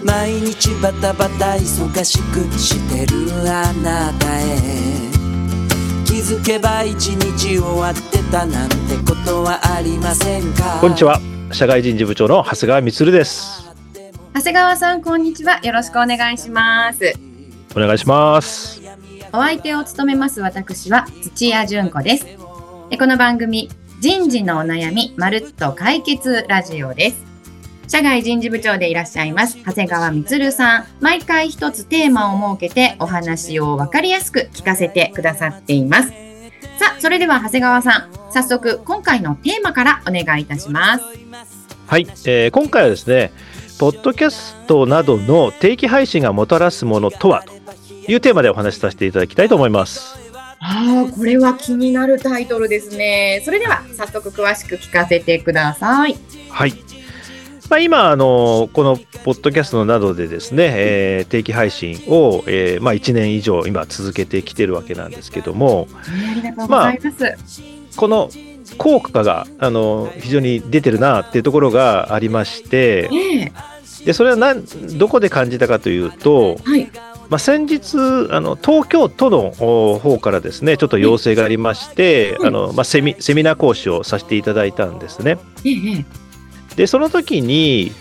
毎日バタバタ忙しくしてるあなたへ気づけば一日終わってたなんてことはありませんか。 こんにちは、社会人事部長の長谷川充です。 長谷川さん、こんにちは。よろしくお願いします。 お願いします。 お相手を務めます私は土屋純子です。この番組、人事のお悩みまるっと解決ラジオです。社外人事部長でいらっしゃいます長谷川充さん、毎回一つテーマを設けてお話を分かりやすく聞かせてくださっています。さあ、それでは長谷川さん、早速今回のテーマからお願いいたします。 はい、今回はですね、ポッドキャストなどの定期配信がもたらすものとはというテーマでお話しさせていただきたいと思います。 これは気になるタイトルですね。それでは早速詳しく聞かせてください。 はい、今このポッドキャストなどでですね、定期配信を、1年以上今続けてきてるわけなんですけども、 ありがとうございます。 この効果が非常に出てるなっていうところがありまして、でそれはどこで感じたかというと、先日東京都の方からですねちょっと要請がありまして、セミナー講師をさせていただいたんですね。でその時に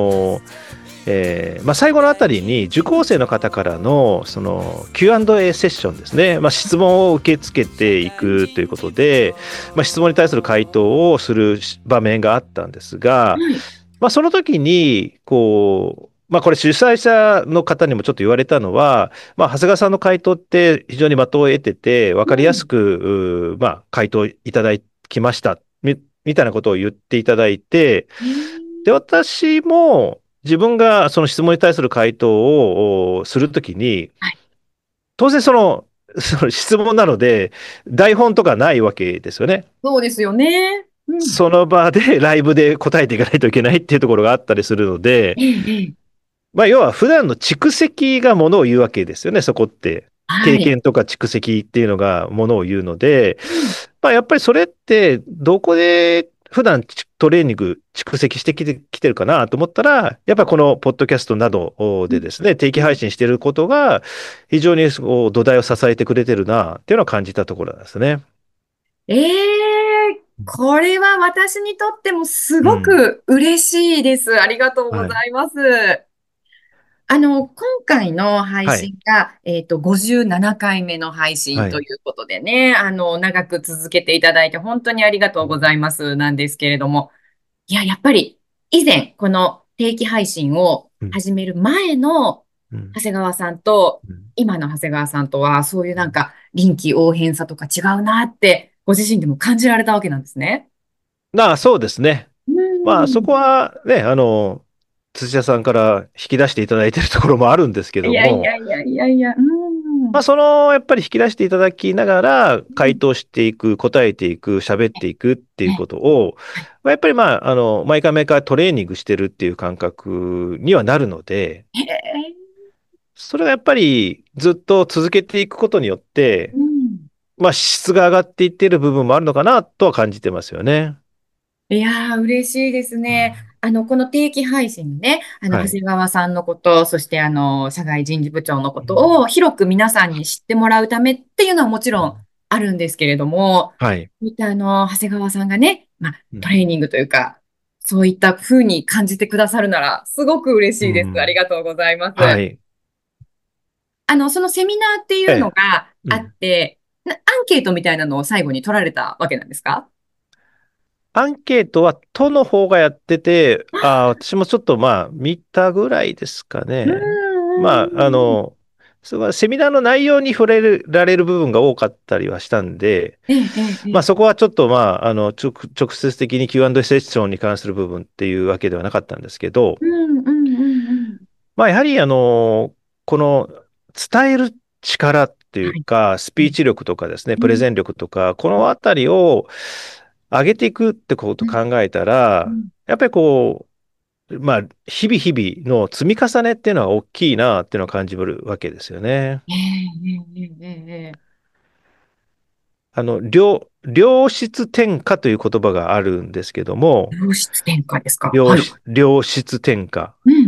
最後のあたりに受講生の方からのQ&A セッションですね、質問を受け付けていくということで、質問に対する回答をする場面があったんですが、その時にこれ主催者の方にもちょっと言われたのは、長谷川さんの回答って非常に的を得てて分かりやすく、回答いただきましたみたいなことを言っていただいて、で私も自分がその質問に対する回答をするときに、当然その質問なので台本とかないわけですよね。 そうですよね。 その場でライブで答えていかないといけないっていうところがあったりするので、要は普段の蓄積がものを言うわけですよね。そこって経験とか蓄積っていうのがものを言うので、やっぱりそれってどこで普段トレーニング蓄積してきてるかなと思ったら、やっぱりこのポッドキャストなどでですね、定期配信していることが非常に土台を支えてくれてるなっていうのを感じたところなんですね。 これは私にとってもすごく嬉しいです。ありがとうございます。今回の配信が、57回目の配信ということでね、長く続けていただいて本当にありがとうございますなんですけれども、やっぱり以前この定期配信を始める前の長谷川さんと、今の長谷川さんとはそういう臨機応変さとか違うなってご自身でも感じられたわけなんですね。 そうですね。そこはね、土屋さんから引き出していただいているところもあるんですけども、やっぱり引き出していただきながら回答していく、答えていく、喋っていくっていうことを、やっぱり毎回毎回トレーニングしてるっていう感覚にはなるので、それがやっぱりずっと続けていくことによって、質が上がっていっている部分もあるのかなとは感じてますよね。 嬉しいですね。この定期配信ね、長谷川さんのこと、そして社外人事部長のことを広く皆さんに知ってもらうためっていうのはもちろんあるんですけれども、見た長谷川さんがね、トレーニングというか、そういった風に感じてくださるなら、すごく嬉しいです。ありがとうございます。そのセミナーっていうのがあって、アンケートみたいなのを最後に取られたわけなんですか？ アンケートは都の方がやってて、私もちょっと見たぐらいですかね。セミナーの内容に触れられる部分が多かったりはしたんで、そこはちょっと直接的に Q&A セッションに関する部分っていうわけではなかったんですけど、やはりこの伝える力っていうか、スピーチ力とかですね、プレゼン力とか、このあたりを上げていくってことを考えたら、やっぱり日々の積み重ねっていうのは大きいなっていうのを感じるわけですよね。良質転化という言葉があるんですけども、 良質転化ですか？ 良質転化。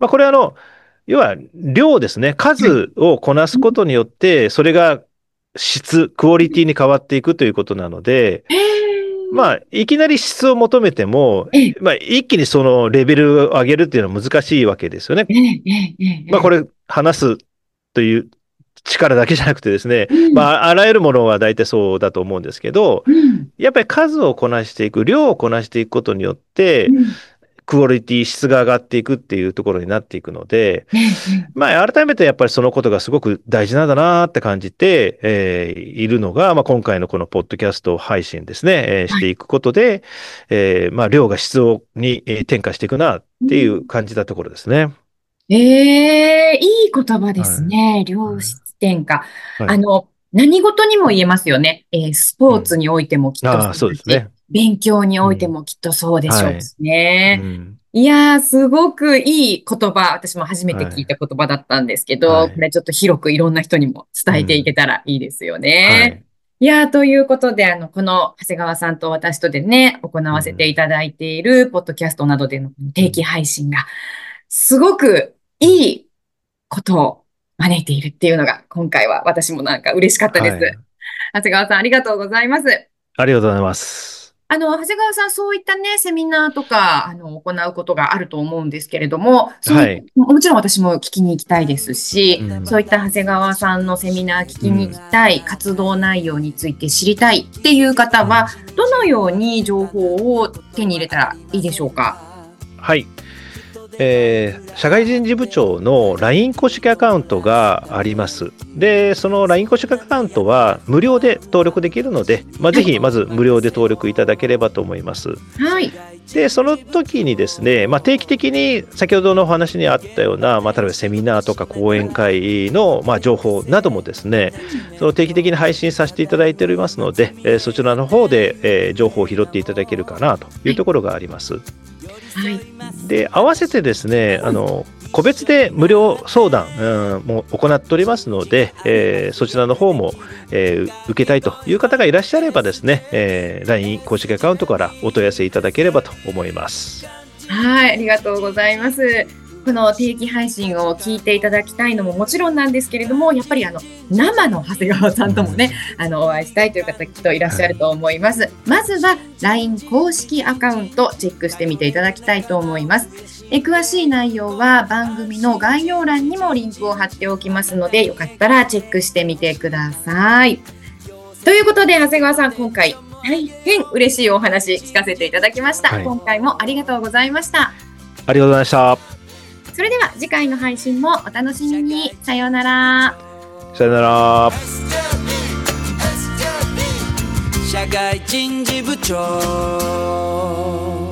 これ要は量ですね。数をこなすことによって、それがクオリティに変わっていくということなので、いきなり質を求めても、一気にそのレベルを上げるっていうのは難しいわけですよね。これ、話すという力だけじゃなくてですね、あらゆるものは大体そうだと思うんですけど、やっぱり数をこなしていく、量をこなしていくことによって、クオリティ、質が上がっていくっていうところになっていくので、改めてやっぱりそのことがすごく大事なんだなって感じて、いるのが、今回のこのポッドキャスト配信ですね、していくことで、量が質に転化していくなっていう感じたところですね。 いい言葉ですね。量質転化。何事にも言えますよね。スポーツにおいてもきっとそうですし、勉強においてもきっとそうでしょうしね。いやー、すごくいい言葉、私も初めて聞いた言葉だったんですけど、これちょっと広くいろんな人にも伝えていけたらいいですよね。いやー、ということで、この長谷川さんと私とでね、行わせていただいているポッドキャストなどでの定期配信が、すごくいいことを招いているっていうのが、今回は私もなんか嬉しかったです。長谷川さん、ありがとうございます。 ありがとうございます。 長谷川さん、そういったね、セミナーとか、行うことがあると思うんですけれども、もちろん私も聞きに行きたいですし、そういった長谷川さんのセミナー聞きに行きたい、活動内容について知りたいっていう方は、どのように情報を手に入れたらいいでしょうか？ はい。社会人事部長の LINE 公式アカウントがあります。で、その LINE 公式アカウントは無料で登録できるので、ぜひまず無料で登録いただければと思います。で、その時にですね、定期的に先ほどのお話にあったような、例えばセミナーとか講演会の、情報などもですね、その定期的に配信させていただいておりますので、そちらの方で、情報を拾っていただけるかなというところがあります。で、合わせてですね、個別で無料相談、も行っておりますので、そちらの方も、受けたいという方がいらっしゃればですね、LINE 公式アカウントからお問い合わせいただければと思います。 はい、ありがとうございます。この定期配信を聞いていただきたいのももちろんなんですけれども、やっぱり生の長谷川さんともね、お会いしたいという方きっといらっしゃると思います。まずは LINE 公式アカウントチェックしてみていただきたいと思います。詳しい内容は番組の概要欄にもリンクを貼っておきますので、よかったらチェックしてみてください。ということで、長谷川さん、今回大変嬉しいお話聞かせていただきました。今回もありがとうございました。 ありがとうございました。 それでは次回の配信もお楽しみに。さようなら。 さようなら。 社会人事部長